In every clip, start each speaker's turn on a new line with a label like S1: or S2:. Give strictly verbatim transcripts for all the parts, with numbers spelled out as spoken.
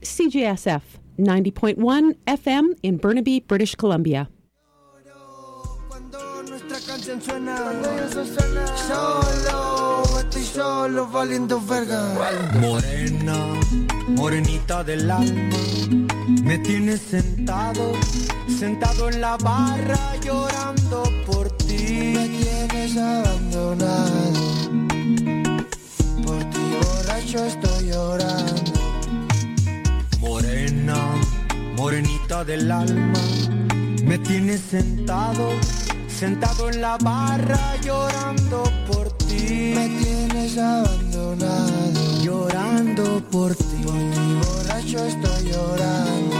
S1: C J S F, ninety point one F M in Burnaby, British Columbia.
S2: Nuestra canción suena, suena solo, estoy solo valiendo verga.
S3: Morena, morenita del alma, me tienes sentado, sentado en la barra llorando por ti.
S2: Me tienes abandonado, por ti borracho estoy llorando.
S3: Morena, morenita del alma, me tienes sentado, sentado en la barra llorando por ti.
S2: Me tienes abandonado,
S3: llorando por ti.
S2: Por ti borracho estoy llorando.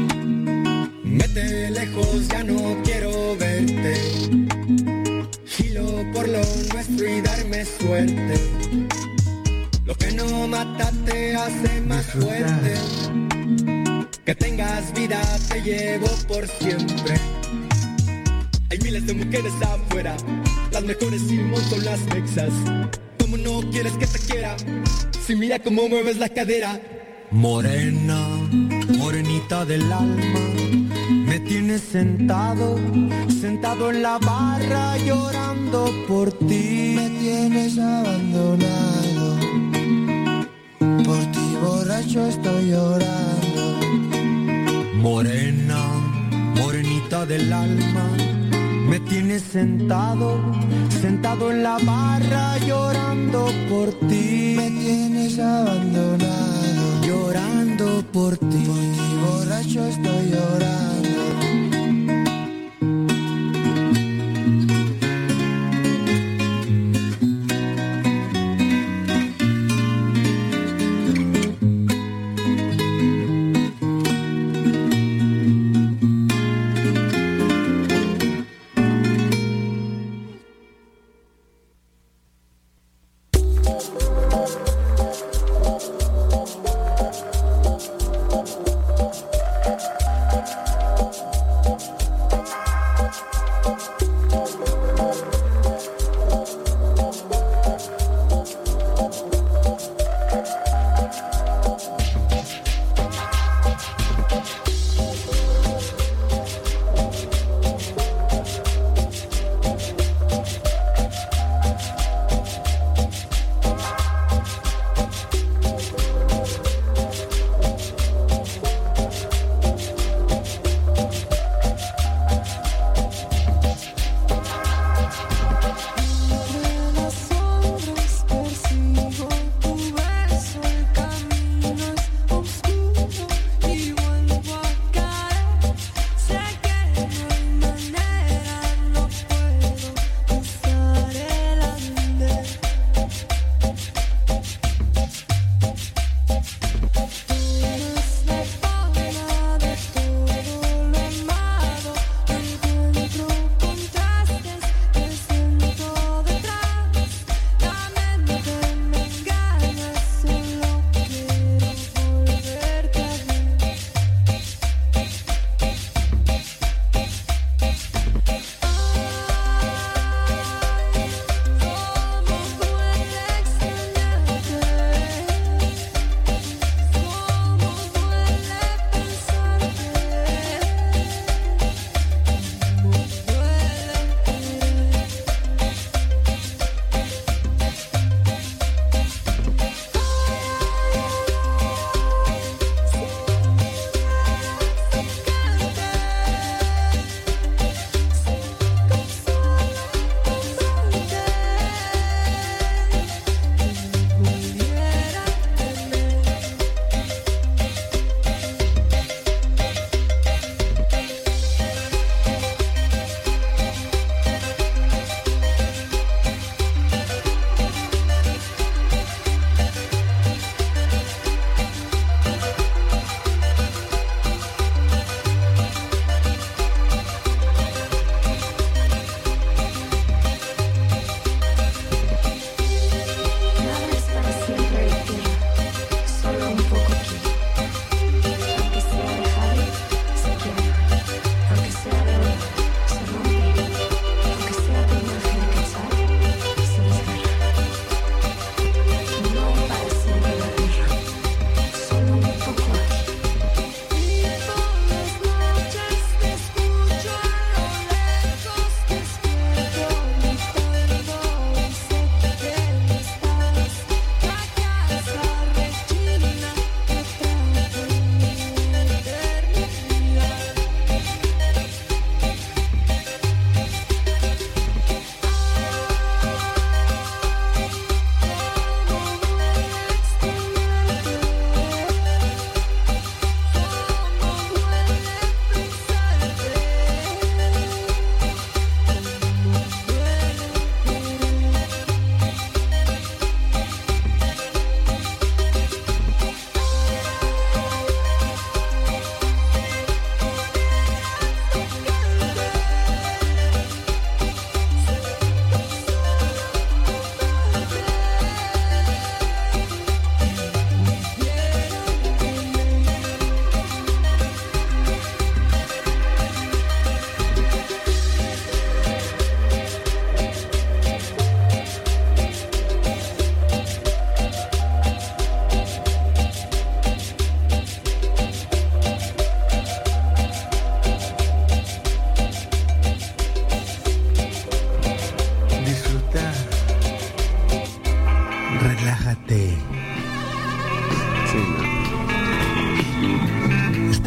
S3: Vete lejos, ya no quiero verte. Gilo por lo nuestro y darme suerte. Lo que no mata te hace más fuerte. Que tengas vida te llevo por siempre. Hay miles de mujeres afuera, las mejores y son las mexas. ¿Cómo no quieres que te quiera? Si mira cómo mueves la cadera. Morena, morenita del alma, me tienes sentado, sentado en la barra llorando por ti.
S2: Me tienes abandonado, por ti borracho estoy llorando.
S3: Morena, morenita del alma, me tienes sentado, sentado en la barra llorando por ti.
S2: Me tienes abandonado,
S3: llorando por ti.
S2: Por ti borracho estoy llorando.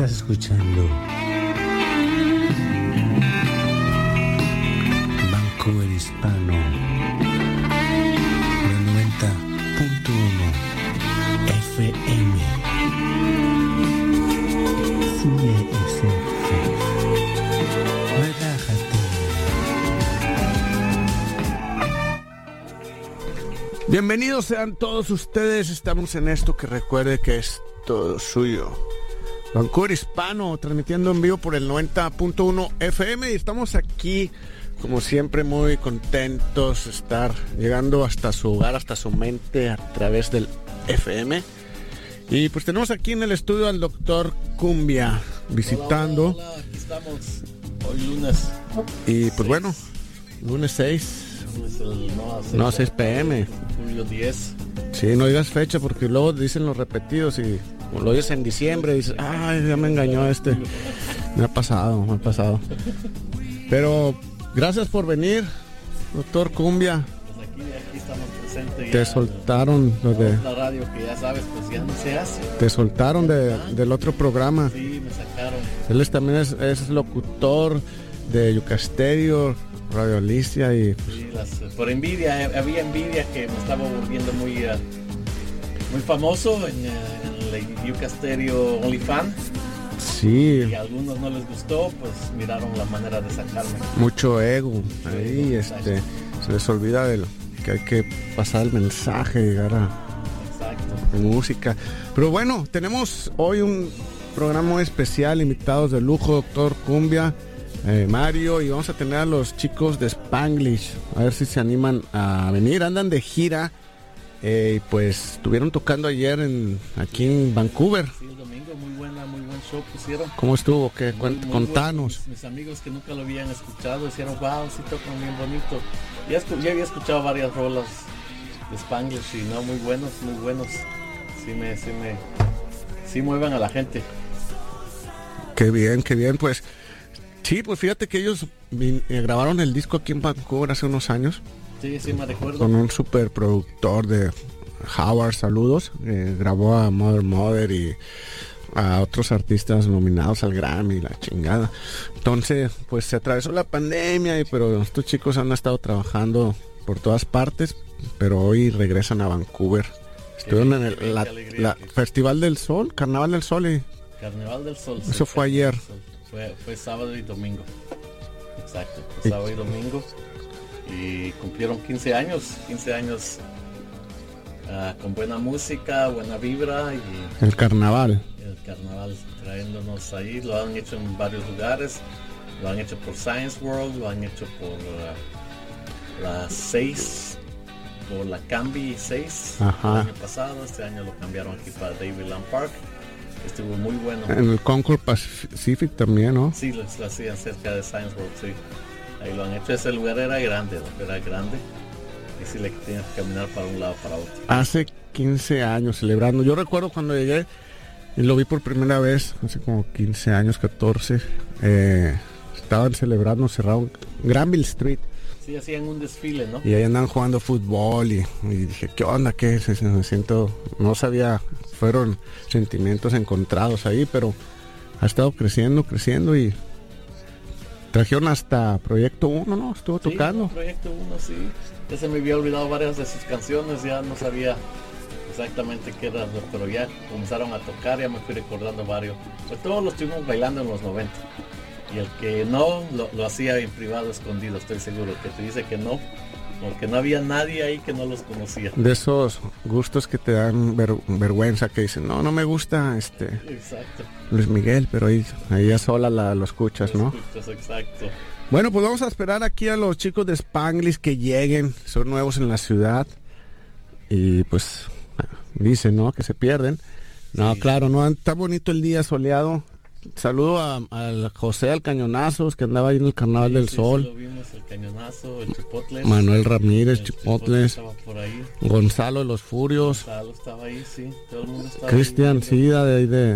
S4: Estás escuchando Vancouver Hispano, noventa punto uno F M. C S F. Relájate.
S5: Bienvenidos sean todos ustedes. Estamos en esto que recuerde que es todo suyo. Vancouver Hispano, transmitiendo en vivo por el noventa punto uno F M, y estamos aquí, como siempre, muy contentos de estar llegando hasta su hogar, hasta su mente, a través del F M. Y pues tenemos aquí en el estudio al doctor Cumbia visitando.
S6: Hola, hola, hola, aquí estamos hoy lunes.
S5: Y pues
S6: seis.
S5: bueno, lunes seis.
S6: Lunes el, no, a seis,
S5: No, seis p m
S6: Julio diez.
S5: Sí, no digas fecha porque luego dicen los repetidos y lo oyes en diciembre y dices, ay, ya me engañó este. Me ha pasado, me ha pasado. Pero gracias por venir, doctor Cumbia.
S6: Pues aquí, aquí estamos presentes.
S5: Te
S6: ya,
S5: soltaron lo de,
S6: la radio que ya sabes, pues ya no se hace.
S5: te soltaron de, del otro programa.
S6: Sí, me sacaron.
S5: Él es, también es, es locutor de Yucasterio, Radio Alicia y pues,
S6: Sí, las, por envidia, eh, había envidia que me estaba volviendo muy, uh, muy famoso en, uh, en el Yucasterio OnlyFans.
S5: sí,
S6: Y a algunos no les gustó, pues miraron la manera de sacarme.
S5: mucho ego. Ahí este, se les olvida de lo, que hay que pasar el mensaje, llegar a
S6: Exacto.
S5: música. Pero bueno, tenemos hoy un programa muy especial, invitados de lujo, doctor Cumbia, eh, Mario, y vamos a tener a los chicos de Spanglish, a ver si se animan a venir. Andan de gira, eh, y pues estuvieron tocando ayer en aquí en Vancouver.
S6: Sí, el domingo, muy buena, muy buen show pusieron.
S5: ¿Cómo estuvo? ¿Qué?
S6: Muy,
S5: Cuent-
S6: muy
S5: contanos.
S6: bueno. Mis, mis amigos que nunca lo habían escuchado decían, wow, sí tocan bien bonito. Ya, escu- ya había escuchado varias rolas de Spanglish y no, muy buenos, muy buenos. Sí me, sí me, sí muevan a la gente.
S5: Qué bien, qué bien. Pues sí, pues fíjate que ellos vin- eh, grabaron el disco aquí en Vancouver hace unos años
S6: Sí, sí me recuerdo.
S5: con un super productor de Howard, saludos. Eh, grabó a Mother Mother y a otros artistas nominados al Grammy, la chingada. Entonces, pues se atravesó la pandemia, y pero estos chicos han estado trabajando por todas partes, pero hoy regresan a Vancouver. Estuvieron en el la,
S6: Qué alegría,
S5: la
S6: qué-
S5: Festival del Sol, Carnaval del Sol, y
S6: Carnaval del Sol.
S5: Eso fue
S6: Carnaval
S5: ayer.
S6: del Sol. Fue, fue sábado y domingo. Exacto, fue
S5: Y-
S6: sábado y domingo. Y cumplieron quince años, quince años ah, con buena música, buena vibra y
S5: el carnaval.
S6: el carnaval trayéndonos ahí. Lo han hecho en varios lugares. Lo han hecho por Science World, lo han hecho por uh, la seis, por la Cambi seis
S5: Ajá.
S6: el año pasado. Este año lo cambiaron aquí para Davyland Park. Estuvo muy bueno.
S5: En el Concord Pacific también, ¿no?
S6: Sí, lo, lo hacían cerca de Science World, sí. Ahí lo han hecho. Ese lugar era grande, ¿no? Era grande. Y sí le tenías que caminar para un lado para otro.
S5: Hace quince años celebrando. Yo recuerdo cuando llegué y lo vi por primera vez, hace como quince años, catorce. Eh, estaban celebrando, cerraron Granville Street.
S6: Sí, hacían un desfile, ¿no?
S5: Y ahí andaban jugando fútbol y, y dije, ¿qué onda? ¿Qué es? Se- Me siento, no sabía, fueron sentimientos encontrados ahí, pero ha estado creciendo, creciendo, y trajeron hasta Proyecto uno, ¿no? Estuvo
S6: Sí,
S5: tocando.
S6: Proyecto uno, sí. Ya se me había olvidado varias de sus canciones, ya no sabía exactamente qué era, pero ya comenzaron a tocar, ya me fui recordando varios. Pues todos los estuvimos bailando en los noventa. Y el que no, lo, lo hacía en privado, escondido, estoy seguro. Que te dice que no, porque no había nadie ahí que no los conocía.
S5: De esos gustos que te dan ver- vergüenza, que dicen, no, no me gusta este
S6: Exacto.
S5: Luis Miguel, pero ahí, ahí ya sola la, lo escuchas, ¿no?
S6: Escuchas, exacto.
S5: Bueno, pues vamos a esperar aquí a los chicos de Spanglish que lleguen, son nuevos en la ciudad, y pues dicen, ¿no? Que se pierden. No,
S6: Sí.
S5: claro, no, está bonito el día soleado. Saludo a, a José al Cañonazos, que andaba ahí en el Carnaval
S6: Sí,
S5: del
S6: sí,
S5: Sol.
S6: sí, lo vimos, el Cañonazo, el Chipotles.
S5: Manuel Ramírez,
S6: El
S5: Chipotles,
S6: estaba por ahí.
S5: Gonzalo de los Furios,
S6: Gonzalo estaba ahí, sí. Todo el mundo estaba
S5: Cristian
S6: ahí.
S5: Sida de ahí de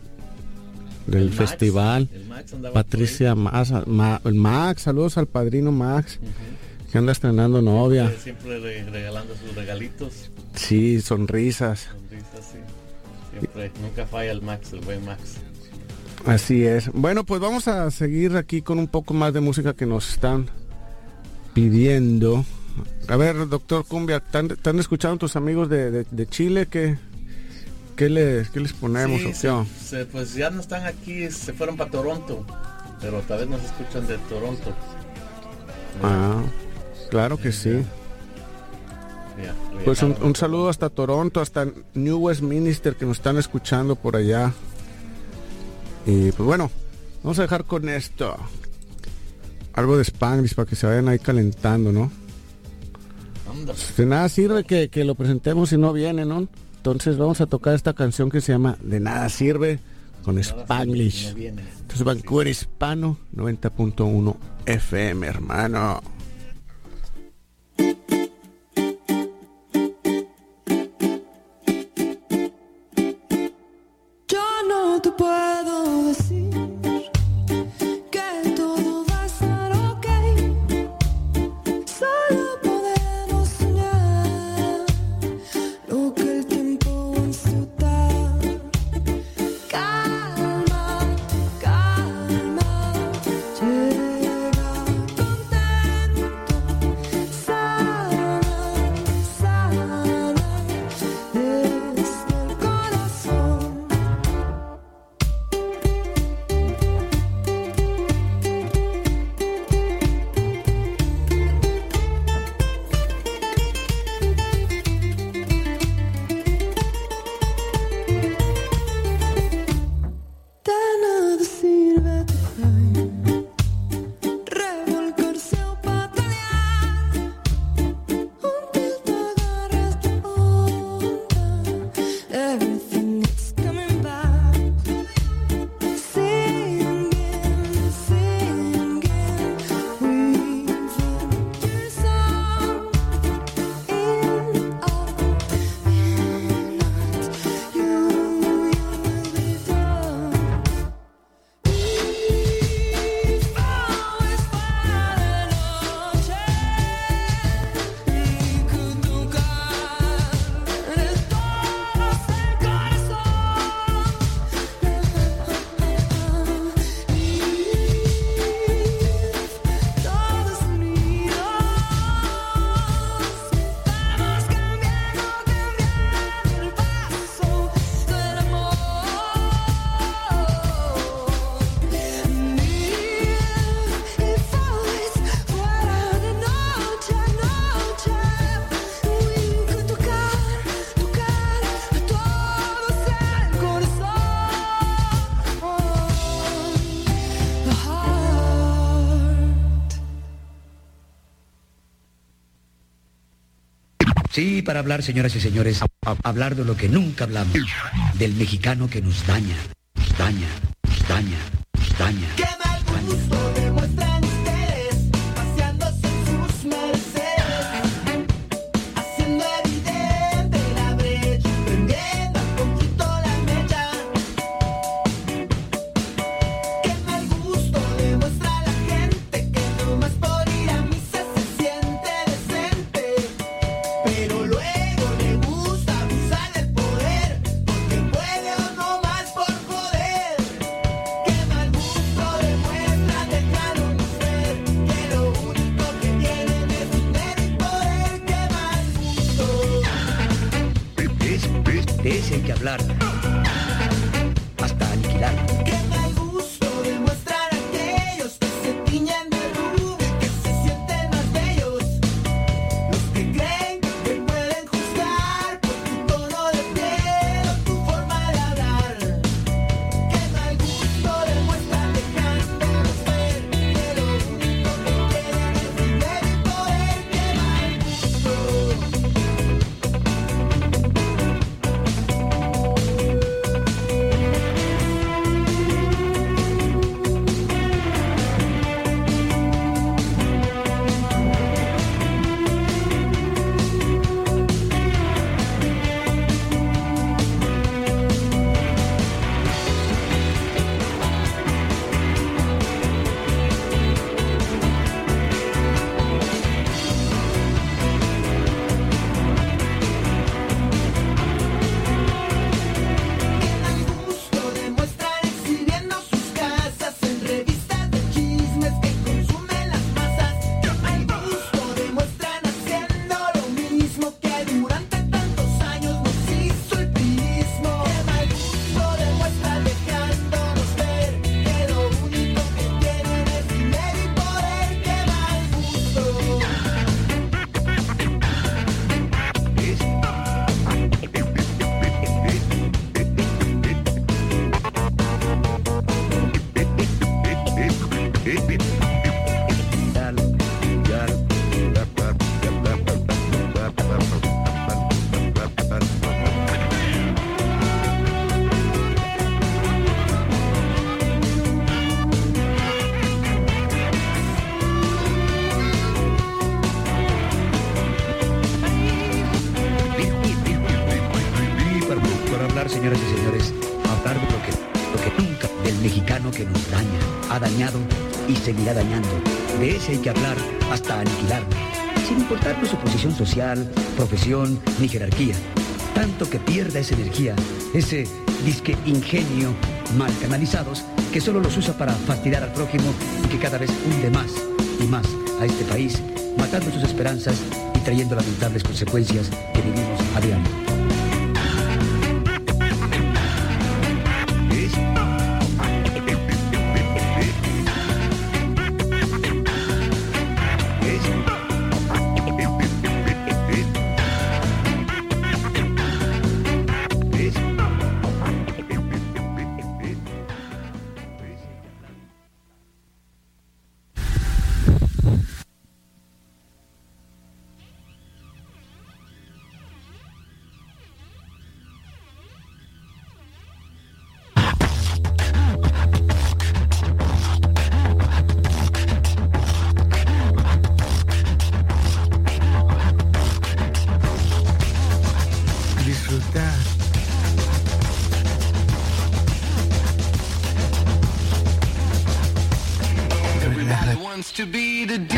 S5: del
S6: El Max,
S5: festival,
S6: el Max andaba
S5: Patricia Max, Ma- el Max, saludos al padrino Max,
S6: por ahí. Ujú.
S5: que anda estrenando novia.
S6: Siempre, siempre re- regalando sus regalitos.
S5: Sí, sonrisas.
S6: Sonrisas, sí. Siempre, nunca falla el Max, el buen Max.
S5: Así es. Bueno, pues vamos a seguir aquí con un poco más de música que nos están pidiendo. A ver, doctor Cumbia, ¿están, están escuchando tus amigos de, de, de Chile? ¿Qué, qué, les, ¿Qué les ponemos?
S6: Sí,
S5: o
S6: sí,
S5: qué?
S6: se, pues ya no están aquí, se fueron para Toronto, pero tal vez nos escuchan de Toronto.
S5: Ah, claro que sí.
S6: Ya,
S5: Pues un, un saludo hasta Toronto, hasta New Westminster, que nos están escuchando por allá. Y pues bueno, vamos a dejar con esto algo de Spanglish para que se vayan ahí calentando, ¿no? De nada sirve que, que lo presentemos si no viene, ¿no? Entonces vamos a tocar esta canción que se llama De Nada Sirve con Spanglish. No Entonces Vancouver Hispano noventa punto uno F M, hermano.
S7: Yo no te puedo decir que todo va a estar ok. Solo podemos soñar lo que el tiempo wants to dar. Calma, calma, llega contento, sana, sana, desde el corazón. De nada sirve tratar, revolcarse o patalear, until te agarras de onda. Everything is coming back. Singing, singing, weaving your song in our midnight. You, you will be done. If always fuera de noche y que tocar eres todos el corazón. If todos unidos vamos cambiando, cambiando el paso del amor. If always fuera de noche, noche, y que tocar, tocar a todos el corazón, the heart.
S8: Sí, para hablar, señoras y señores, a- a- hablar de lo que nunca hablamos, del mexicano que nos daña, nos daña, nos daña, nos daña.
S3: Qué mal gusto demuestran ustedes, paseándose en sus Mercedes, haciendo evidente la brecha, prendiendo un poquito la mecha. Qué mal gusto demuestra la gente que nomás por ir a misa se siente decente, pero luego le gusta abusar del poder, porque puede o no más por joder. Qué mal gusto demuestra detrás
S8: mexicano que nos daña, ha dañado y seguirá dañando. De ese hay que hablar hasta aniquilarlo, sin importar su posición social, profesión ni jerarquía. Tanto que pierda esa energía, ese disque ingenio mal canalizados que solo los usa para fastidiar al prójimo y que cada vez hunde más y más a este país, matando sus esperanzas y trayendo lamentables consecuencias que vivimos a diario.
S9: To be the D-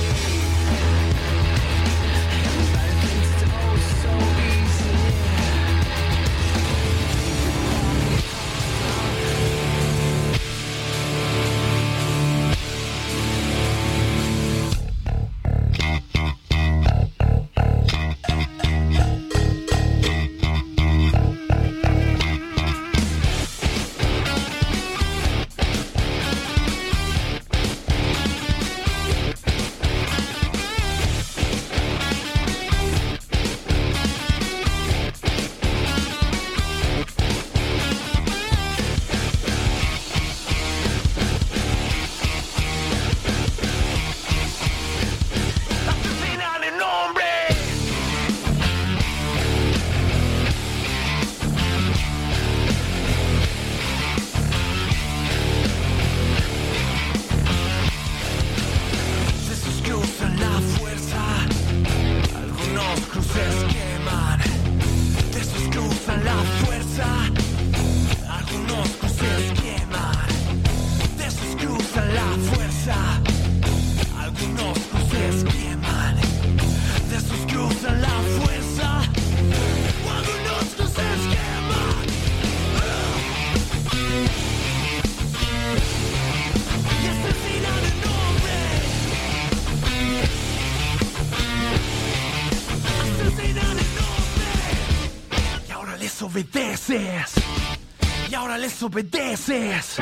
S9: obedeces, y ahora les obedeces,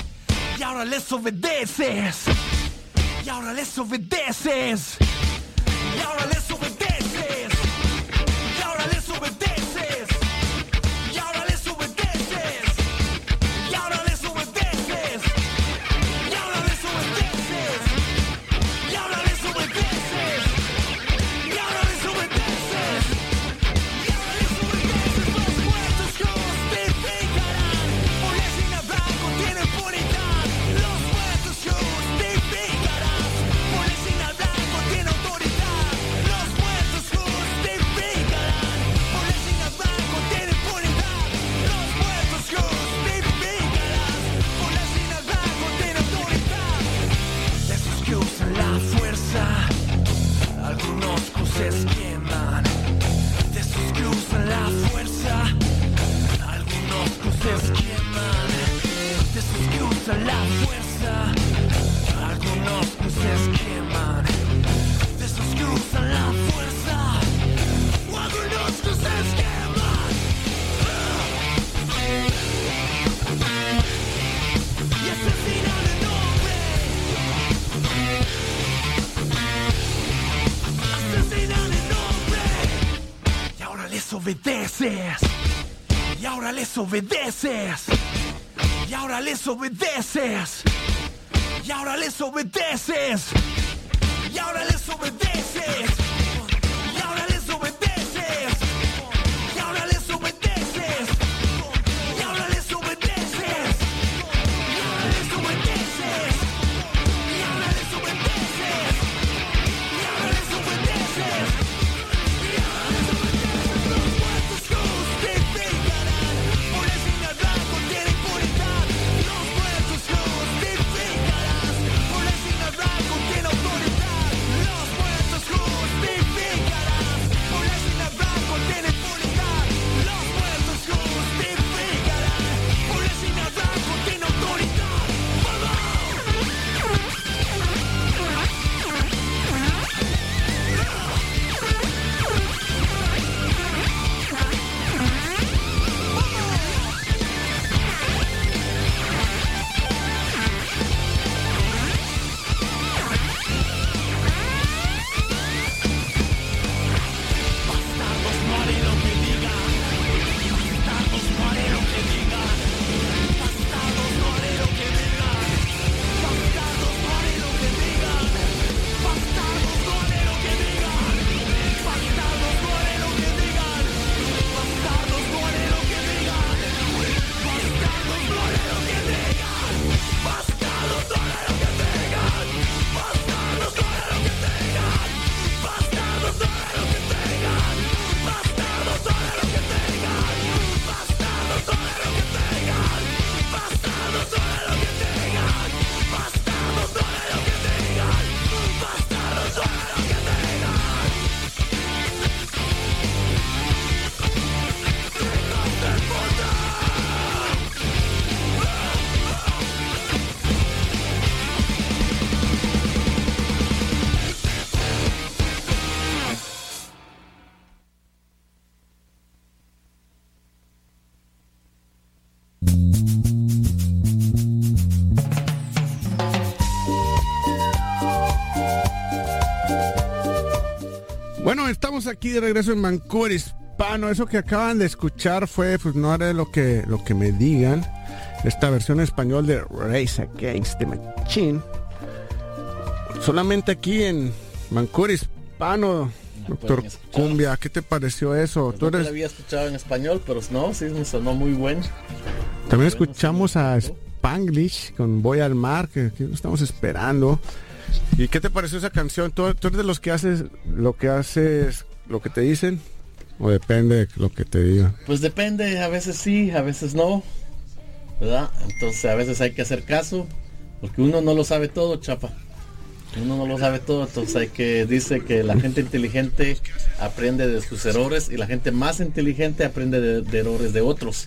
S9: y ahora les obedeces, y ahora les obedeces, y ahora les obedeces, y ahora les obedeces, y ahora les obedeces, y ahora les obedeces, y ahora les obedeces, y ahora les obedeces, y ahora les obedeces. Algunos cruces queman, de esos que usan la fuerza. Algunos cruces queman, de esos que usan la fuerza. Algunos cruces queman, de esos que usan la fuerza. Algunos cruces queman. Y asesinan el nombre. Asesinan el nombre. Y ahora les obedeces. Y ahora les obedeces. Y ahora les obedeces. Y ahora les obedeces. Y ahora les obedeces. Y ahora les obedeces. Y ahora les obedeces. Y ahora les obedeces. Y ahora les obedeces. Y ahora les obedeces. Y ahora les obedeces. Y ahora les obedeces. Los muertos justificarán. Por el sin hablar contiene impunidad. Los muertos
S5: estamos aquí de regreso en Vancouver Hispano. Eso que acaban de escuchar fue, pues no haré lo que, lo que me digan. Esta versión en español de Race Against the Machine. Solamente aquí en Vancouver Hispano. Doctor Cumbia, ¿qué te pareció eso?
S6: Pues
S5: Tú
S6: no
S5: eres...
S6: lo había escuchado en español, pero no, sí me sonó muy bueno.
S5: También escuchamos a Spanglish con Voy al Mar, que, que estamos esperando. ¿Y qué te pareció esa canción? ¿Tú, tú eres de los que haces lo que haces, lo que te dicen? ¿O depende de lo que te digan?
S6: Pues depende, a veces sí, a veces no, ¿verdad? Entonces a veces hay que hacer caso, porque uno no lo sabe todo, chapa. Uno no lo sabe todo, entonces hay que, dice que la gente inteligente aprende de sus errores y la gente más inteligente aprende de, de errores de otros.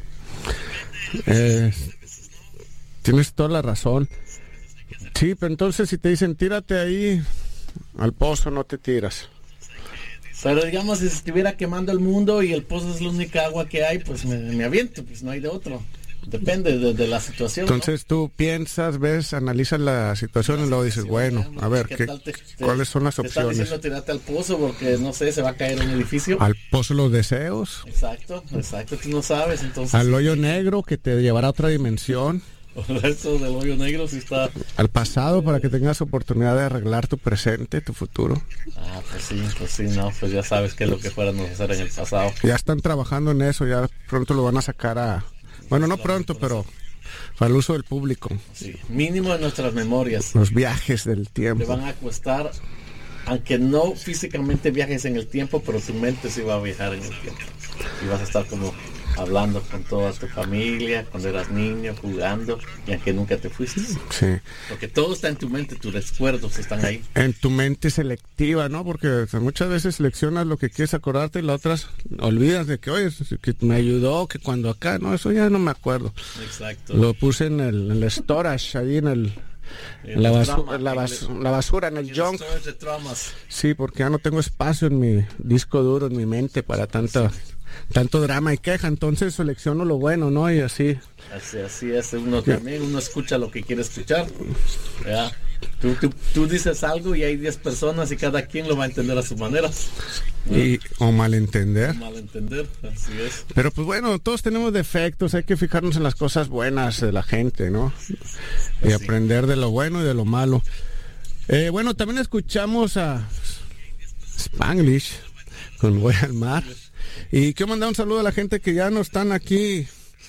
S5: Eh, tienes toda la razón. Sí, pero entonces si te dicen tírate ahí al pozo, no te tiras.
S6: Pero digamos, si se estuviera quemando el mundo y el pozo es la única agua que hay, pues me, me aviento, pues no hay de otro. Depende de, de la situación.
S5: Entonces,
S6: ¿no?
S5: Tú piensas, ves, analizas la situación y luego dices, bueno, a ver, ¿qué,
S6: te, te,
S5: ¿cuáles son las
S6: te
S5: opciones?
S6: Te están diciendo tirarte al pozo porque, no sé, se va a caer un edificio.
S5: Al pozo los deseos.
S6: Exacto, exacto, tú no sabes, entonces...
S5: Al hoyo negro que te llevará a otra dimensión.
S6: Eso del hoyo negro sí está...
S5: Al pasado para que tengas oportunidad de arreglar tu presente, tu futuro.
S6: Ah, pues sí, pues sí, no, pues ya sabes qué es lo que fuéramos a hacer en el pasado.
S5: Ya están trabajando en eso, ya pronto lo van a sacar a... Bueno, no pronto, pero para el uso del público.
S6: Sí, mínimo en nuestras memorias.
S5: Los viajes del tiempo.
S6: Te van a costar, aunque no físicamente viajes en el tiempo, pero tu mente sí va a viajar en el tiempo. Y vas a estar como hablando con toda tu familia, cuando eras niño, jugando, y aunque nunca te fuiste.
S5: Sí.
S6: Porque todo está en tu mente, tus recuerdos están ahí.
S5: En tu mente selectiva, ¿no? Porque muchas veces seleccionas lo que quieres acordarte y las otras olvidas de que, oye, que me ayudó, que cuando acá, no, eso ya no me acuerdo.
S6: Exacto.
S5: Lo puse en el, en el storage, ahí en el... En la, basu la, bas la basura, en el junk. Sí, porque ya no tengo espacio en mi disco duro, en mi mente para tanta... tanto drama y queja, entonces selecciono lo bueno, ¿no? Y así.
S6: Así, así es, uno también, uno escucha lo que quiere escuchar. ¿Ya? Tú, tú, tú dices algo y hay diez personas y cada quien lo va a entender a su manera. ¿No?
S5: Y, o malentender.
S6: O malentender, así es.
S5: Pero pues bueno, todos tenemos defectos, hay que fijarnos en las cosas buenas de la gente, ¿no? Y así. Aprender de lo bueno y de lo malo. Eh, bueno, también escuchamos a Spanglish con Voy al Mar. Y quiero mandar un saludo a la gente que ya no están aquí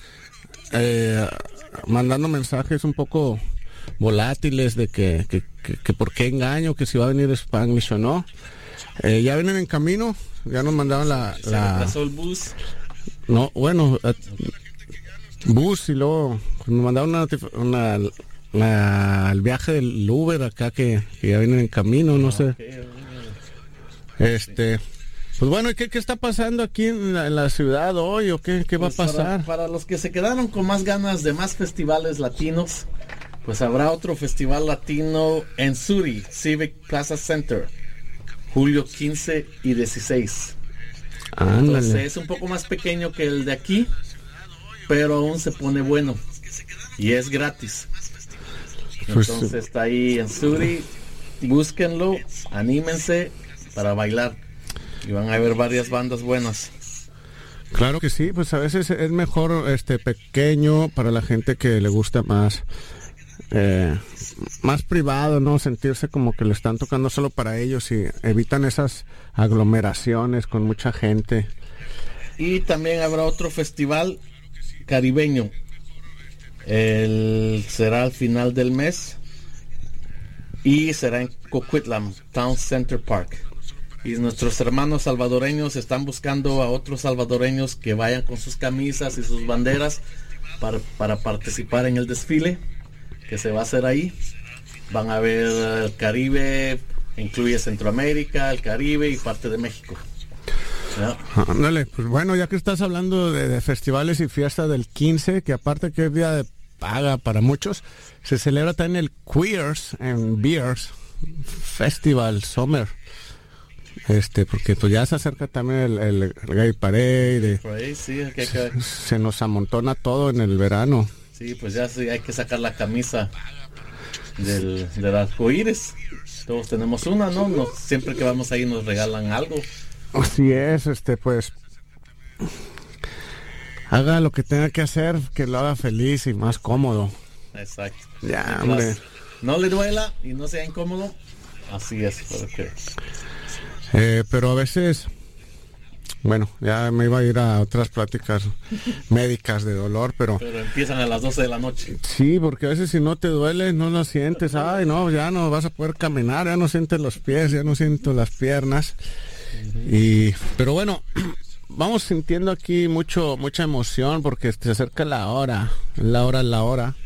S5: eh, mandando mensajes un poco volátiles de que, que, que, que por qué engaño, que si va a venir Spanglish o no. Eh, ya vienen en camino, ya nos mandaron la...
S6: ¿Se
S5: la...
S6: retrasó el bus?
S5: No, bueno, eh, bus y luego nos mandaron una, una, la, el viaje del Uber acá que, que ya vienen en camino, no sé. Este... Pues bueno, ¿y qué, qué está pasando aquí en la, en la ciudad hoy o qué, qué
S6: pues
S5: va a pasar?
S6: Para, para los que se quedaron con más ganas de más festivales latinos, pues habrá otro festival latino en Suri, Civic Plaza Center, julio quince y dieciséis.
S5: Ándale.
S6: Entonces es un poco más pequeño que el de aquí, pero aún se pone bueno y es gratis.
S5: Pues,
S6: Entonces está ahí en Suri, búsquenlo, anímense para bailar. Y van a haber varias bandas buenas.
S5: Claro que sí, pues a veces es mejor este pequeño para la gente que le gusta más eh, más privado, ¿no? Sentirse como que le están tocando solo para ellos y evitan esas aglomeraciones con mucha gente.
S6: Y también habrá otro festival caribeño. El, será al final del mes y será en Coquitlam, Town Center Park. Y nuestros hermanos salvadoreños están buscando a otros salvadoreños que vayan con sus camisas y sus banderas para, para participar en el desfile que se va a hacer ahí. Van a ver el Caribe, incluye Centroamérica, el Caribe y parte de México. ¿Ya?
S5: Ándale, pues bueno, ya que estás hablando de, de festivales y fiesta del quince, que aparte que es día de paga para muchos, se celebra también el Queers and Beers Festival Summer. Este, porque pues ya se acerca también el, el, el Gay Parade.
S6: Ahí, sí, que, que...
S5: Se, se nos amontona todo en el verano.
S6: Sí, pues ya sí, hay que sacar la camisa del, del arcoíris. Todos tenemos una, ¿no? Nos, siempre que vamos ahí nos regalan algo.
S5: Así es, este, pues, haga lo que tenga que hacer, que lo haga feliz y más cómodo.
S6: Exacto.
S5: Ya,
S6: Mientras
S5: hombre.
S6: no le duela y no sea incómodo, así es. Porque...
S5: Eh, pero a veces, bueno, ya me iba a ir a otras pláticas médicas de dolor, pero...
S6: Pero empiezan a las doce de la noche.
S5: Sí, porque a veces si no te duele, no lo sientes. Ay, no, ya no vas a poder caminar, ya no sientes los pies, ya no siento las piernas. Uh-huh. Y, pero bueno, vamos sintiendo aquí mucho, mucha emoción porque se acerca la hora, la hora, la hora.